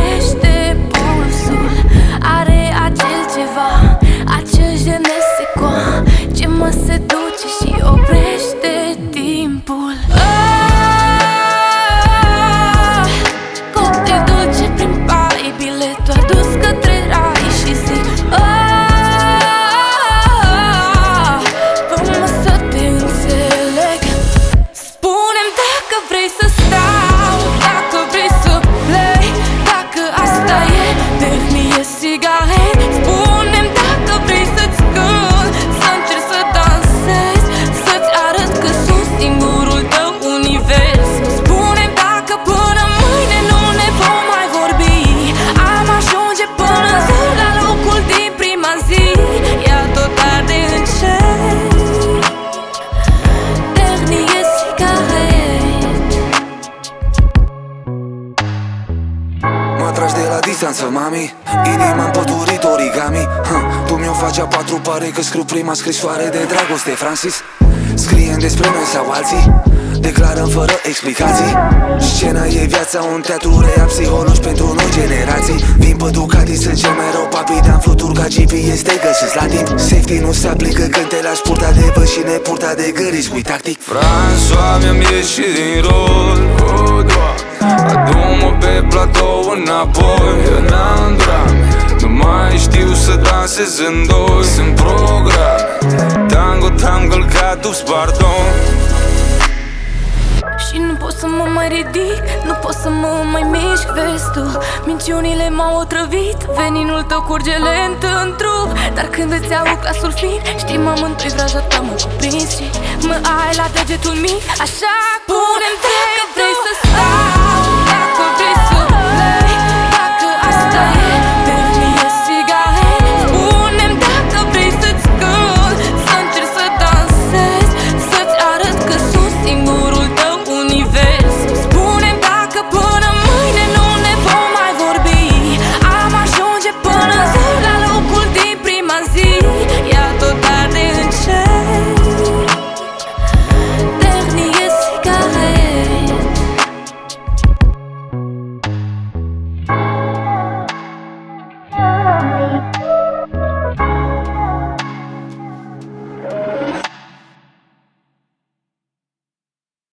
oprește pulsul. Are acel ceva, acel je ne sais quoi, ce mă seduce și oprește timpul. Cocktail dulce prin pai, biletul adus către rai și zic fă-mă să te înțeleg. Spune-mi dacă vrei să stau, dacă vrei să plec, dacă asta e tehnie sigaret. Spune-mi dacă vrei să-ți cânt, să încerc să dansez, să-ți arăt că sunt singurul tău univers. Spune-mi dacă până mâine nu ne vom mai vorbi, am ajunge până în zi la locul din prima zi. Ia tot arde încet, tehnie sigaret. Mă tragi de la distanță, mami, inima-mi păturit origami. Tu mi-o faci a patru, pare că scriu prima scrisoare de dragoste, Francis. Scriem despre noi sau alții, declarăm fără explicații. Scena e viața, un teatru real, psihologi pentru noi generații. Vin pe Ducati, sunt cel mai rău papi, de-am fluturi ca GPS, te găsesc la timp. Safety nu se aplică când te lași purta de vânt și nepurta de gâri, spui tactic. François, mi-am ieșit din rol, adu-mă pe platou înapoi. Eu n-am drame, nu mai știu să dansez în doi. Sunt program, tango te-am călcat, tu-ți pardon. Și nu pot să mă mai ridic, nu pot să mă mai mișc, vezi tu. Minciunile m-au otrăvit, veninul tău curge lent în trup. Dar când îți iau glasul fin, știi mă-mântui, vraja ta mă cuprins și mă ai la degetul mic. Așa spune-mi dacă vrei să stai,